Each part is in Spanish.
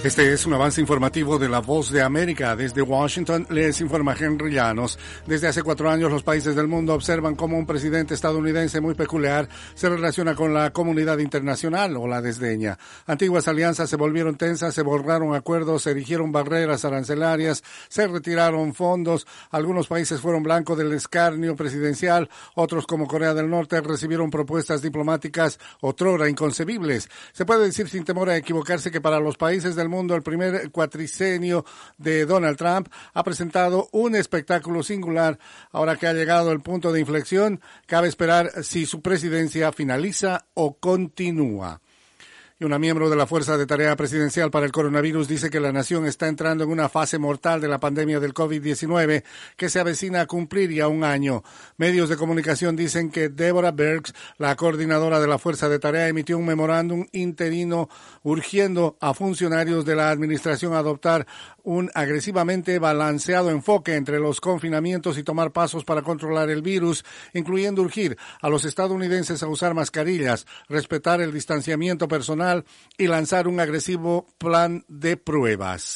Este es un avance informativo de La Voz de América. Desde Washington les informa Henry Llanos. Desde hace 4 años los países del mundo observan cómo un presidente estadounidense muy peculiar se relaciona con la comunidad internacional o la desdeña. Antiguas alianzas se volvieron tensas, se borraron acuerdos, se erigieron barreras arancelarias, se retiraron fondos. Algunos países fueron blanco del escarnio presidencial, otros como Corea del Norte recibieron propuestas diplomáticas otrora inconcebibles. Se puede decir sin temor a equivocarse que para los países del mundo el primer cuatricenio de Donald Trump ha presentado un espectáculo singular. Ahora que ha llegado el punto de inflexión, cabe esperar si su presidencia finaliza o continúa. Y una miembro de la Fuerza de Tarea Presidencial para el Coronavirus dice que la nación está entrando en una fase mortal de la pandemia del COVID-19 que se avecina a cumplir ya un año. Medios de comunicación dicen que Deborah Birx, la coordinadora de la Fuerza de Tarea, emitió un memorándum interino urgiendo a funcionarios de la administración a adoptar un agresivamente balanceado enfoque entre los confinamientos y tomar pasos para controlar el virus, incluyendo urgir a los estadounidenses a usar mascarillas, respetar el distanciamiento personal y lanzar un agresivo plan de pruebas.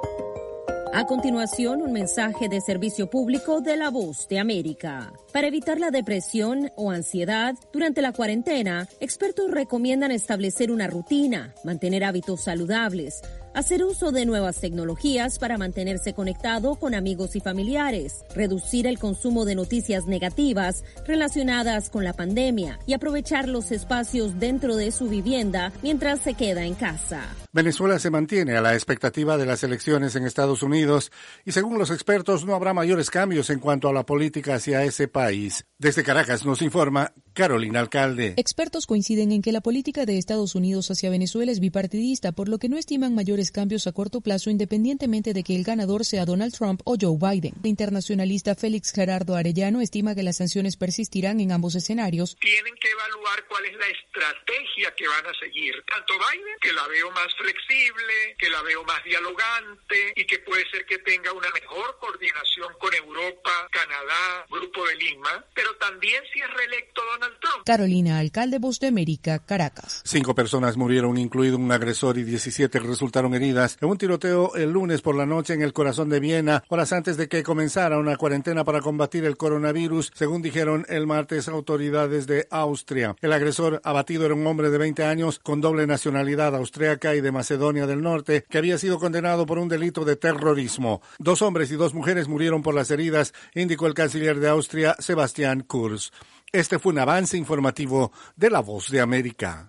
A continuación, un mensaje de servicio público de La Voz de América. Para evitar la depresión o ansiedad durante la cuarentena, expertos recomiendan establecer una rutina, mantener hábitos saludables, hacer uso de nuevas tecnologías para mantenerse conectado con amigos y familiares, reducir el consumo de noticias negativas relacionadas con la pandemia y aprovechar los espacios dentro de su vivienda mientras se queda en casa. Venezuela se mantiene a la expectativa de las elecciones en Estados Unidos y según los expertos no habrá mayores cambios en cuanto a la política hacia ese país. Desde Caracas nos informa Carolina Alcalde. Expertos coinciden en que la política de Estados Unidos hacia Venezuela es bipartidista, por lo que no estiman mayores cambios a corto plazo independientemente de que el ganador sea Donald Trump o Joe Biden. El internacionalista Félix Gerardo Arellano estima que las sanciones persistirán en ambos escenarios. Tienen que evaluar cuál es la estrategia que van a seguir. Tanto Biden, que la veo más flexible, que la veo más dialogante y que puede ser que tenga una mejor coordinación con Europa, Canadá, Grupo de Lima, pero también si es reelecto Donald Trump. Carolina Alcalde, Voz de América, Caracas. 5 personas murieron, incluido un agresor, y 17 resultaron heridas en un tiroteo el lunes por la noche en el corazón de Viena, horas antes de que comenzara una cuarentena para combatir el coronavirus, según dijeron el martes autoridades de Austria. El agresor abatido era un hombre de 20 años con doble nacionalidad austriaca y de Macedonia del Norte, que había sido condenado por un delito de terrorismo. 2 hombres y 2 mujeres murieron por las heridas, indicó el canciller de Austria, Sebastian Kurz. Este fue un avance informativo de La Voz de América.